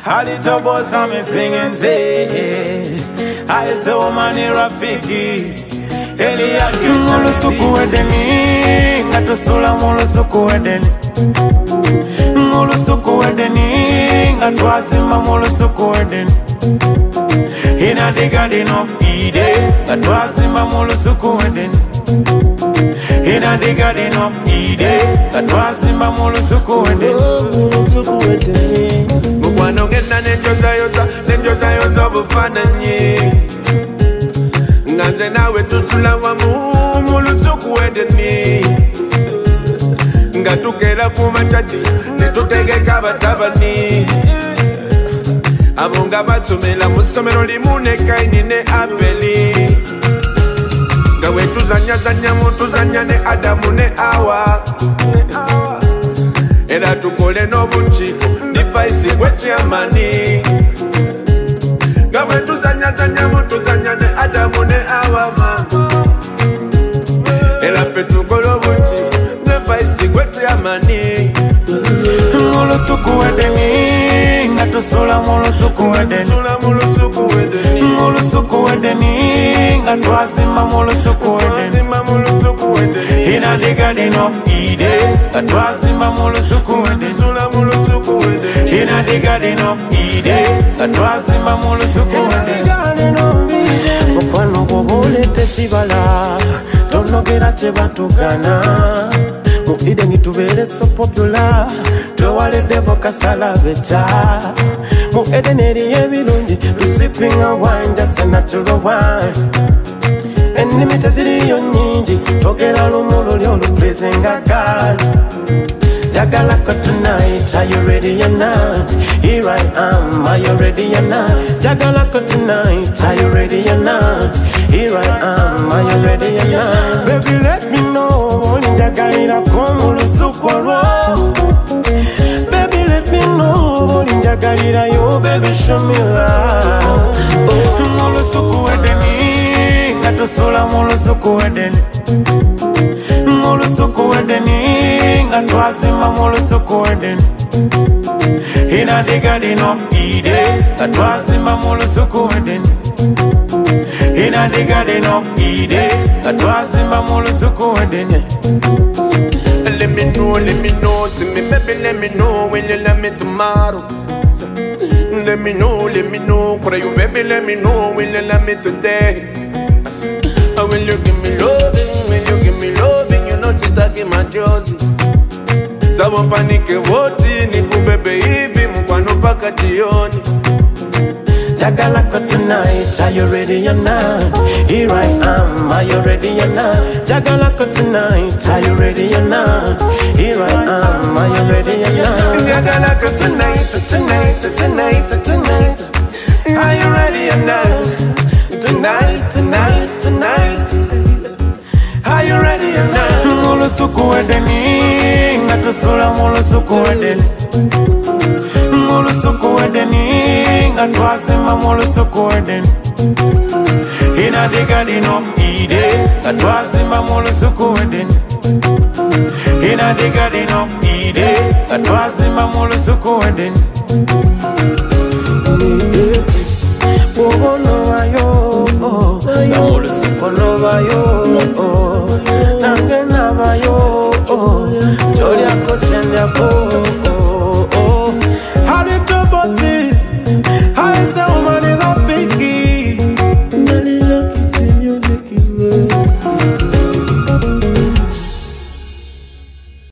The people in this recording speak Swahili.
Little boss I'm singing say I saw mani rafiki Elia Mulu suku wedeni Ngatusula mulu suku wedeni Mulu suku wedeni Ngatwazima mulu suku wedeni Ina the garden of Eden Ngatwazima mulu suku wedeni Ina the garden of Eden Ngatwazima mulu suku wedeni Mwana ngena nenjoza yoza bufananye Nganze nawe tusula wa mulusuku wedeni Ngatukela kumachati netutegeka batabani Abonga basomela musomero limune kaini ne Abeli Ngawe tuzanya mutuzanya ne Adamu ne Awa Era tukole no buchiko Nifaisi kwechi amani Gawe tuzanya mutuzanya ne Adamu ne Awa mama Era petukolo buchiko Nifaisi kwechi amani Mulu suku wedeni Ngatusula mulu suku wedeni Mulu suku wedeni Ngatwazima mulu suku wedeni Ina the garden of Eden Ngatwazima mulu suku wedeni Ina the garden of Eden Ngatwazima mulu suku wedeni Mukwano bobole techibala Tonogera chebatukana Mu Eden tubere so popular Tuwale devo kasala becha Mu Eden eriye birungi We sipping a wine, just a natural wine Enimi teziriyo nyingi Togera lumulu lyolu pleasing a God Jagalako tonight, are you ready or not? Here I am, are you ready or not? Jagalako tonight, are you ready or not? Here I am, are you ready or not? Baby let me know, Jagalira komulu sukwaro Baby let me know, Jagalira yo, baby show me love Mulu suku wedeni, ngatusula mulu suku wedeni Mulu suku wedeni, ngatwazima mulu suku wedeni Ina the garden of Eden, ngatwazima mulu suku wedeni Ina the garden of Eden, ngatwazima mulu suku wedeni Let me know, see me baby, let me know when you let me tomorrow. Let me know, for you baby, let me know when you let me today. And when you give me loving, you know she's talking my jersey. Sawa panike woti, niku bebe hivi, mkwano paka jioni. Jagalako tonight, are you ready or not? Here I am, are you ready or not? Jagalako tonight, are you ready or not? Here I am, are you ready or not? Jagalako tonight, are you ready or not? Tonight, are you ready or not? Mulu suku wedeni, ngatusula mulu suku wedeni Mulu suku wedeni, ngatwazima mulu suku wedeni Ina the garden of Eden, ngatwazima mulu suku wedeni Ina the garden of Eden, ngatwazima mulu suku wedeni Wono wayo, mulu suku no wayo